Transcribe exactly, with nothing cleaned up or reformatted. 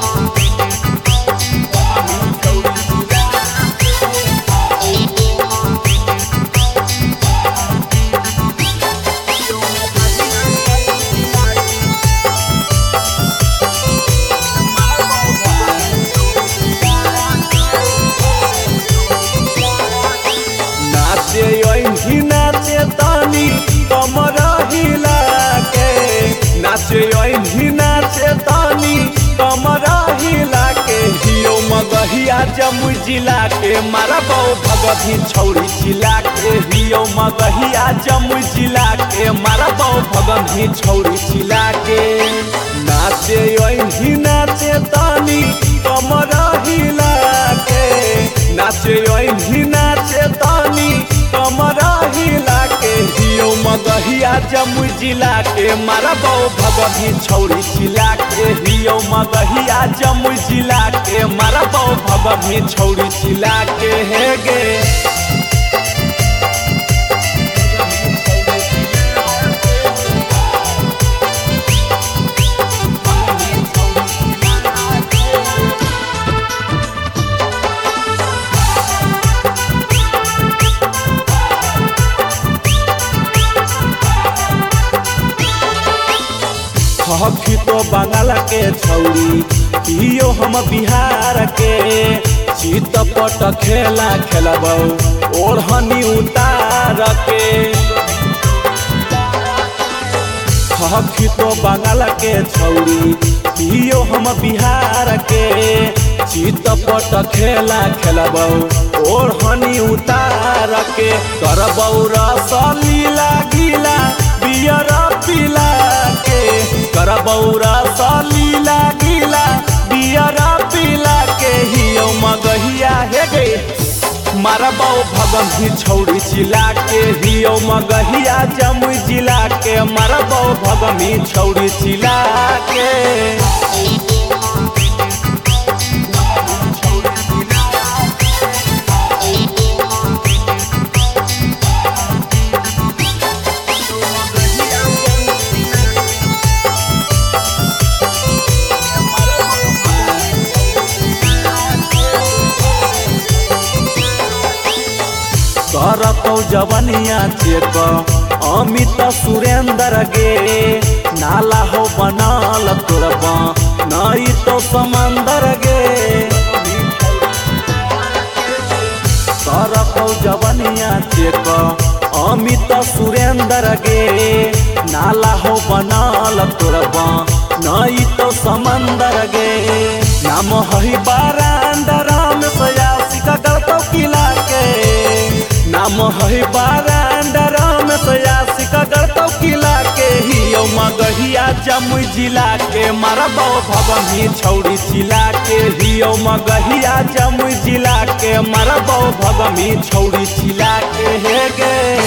नाचे तानी कमर हिला के नाचे ओढ़ी नाचे तानी कमर हिला के हियो मगहिया जमुई जिला के मारा बहु भगती छौड़ी जिला के हियो मगहिया जमुई जिला के मारा बहु भगती छौड़ी जिला के नाचे ओढ़ी नाचे तानी कमर हिला के नाचे ओढ़ी नाचे तानी कमर हिला के हियो मगहिया जमुई जिला के मारा बहु भगती छौड़ी जिला के हियो मगहिया जमुई जिला के मारा बहु भगती छौड़ी जिला के हे गे हखी तो बंगाल के छौड़ी हियो हम बिहार के चितपट खेला खेलब ओढ़नी उतार के हखी तो बंगाल के छौड़ी हियो हम बिहार के चितपट खेला खेलब ओढ़नी उतार के करबौ रस लीला गीला बियर पिला के करबौ रस लीला गीला बियर पिला के हियो मगहिया हे गे मारबौ भगती छौड़ी जिला के हियो मगहिया जमुई जिला के मारबौ भगती छौड़ी जिला के करतौ जवनिया चेक अमित सुरेंद्र गे नाला हो बनाल तोरबा नई तो समंदर गे करतौ जवनिया चेक अमित सुरेंद्र गे नाला हो बनाल तोरबा नई तो समंदर गे नाम हई बारांडरा में सयासी का गलतौ किला के नाम है बारांडरा में सयासी का गलतौ किला के हियो मगहिया जमुई जिला के मारा बहु भगती छौड़ी जिला के हियो मगहिया जमुई जिला के मारा बहु भगती छौड़ी जिला के हे गे।